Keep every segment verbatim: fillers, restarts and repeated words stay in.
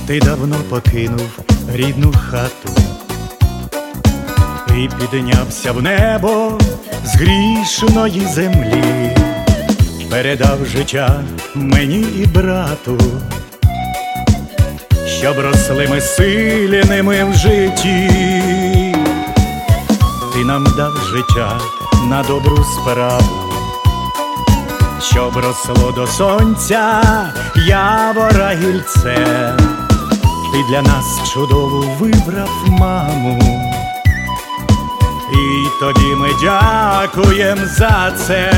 Ти давно покинув рідну хату і піднявся в небо з грішної землі, передав життя мені і брату, щоб росли ми сильними в житті. Ти нам дав життя на добру справу, щоб росло до сонця явора гільце. Ти для нас чудову вибрав маму, і тобі ми дякуєм за це.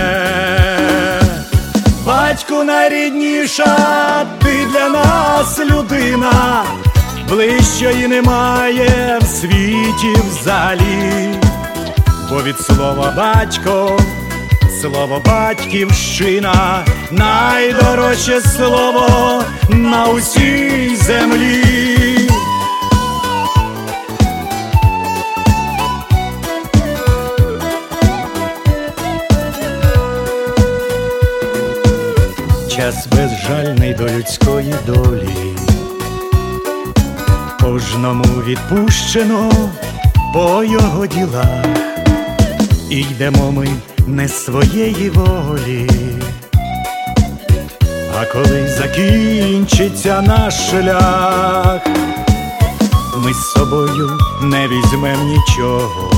Батьку найрідніша, ти для нас людина, ближчої немає в світі взагалі. Бо від слова батько, слово батьківщина, найдорожче слово на усій землі. Час безжальний до людської долі, кожному відпущено по його ділах, і йдемо ми не своєї волі. А коли закінчиться наш шлях, ми з собою не візьмем нічого,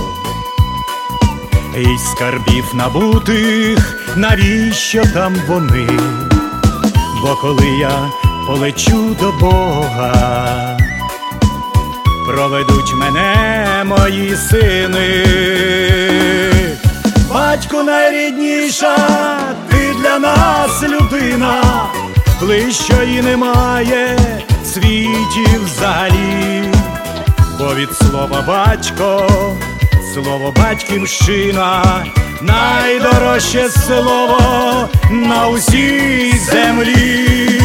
і скарбів набутих навіщо там вони? Бо коли я полечу до Бога, проведуть мене мої сини. Батьку найрідніша, ти для нас людина, ближчої немає в світі взагалі. Бо від слова батько, слово батьківщина, найдорожче слово на усій землі.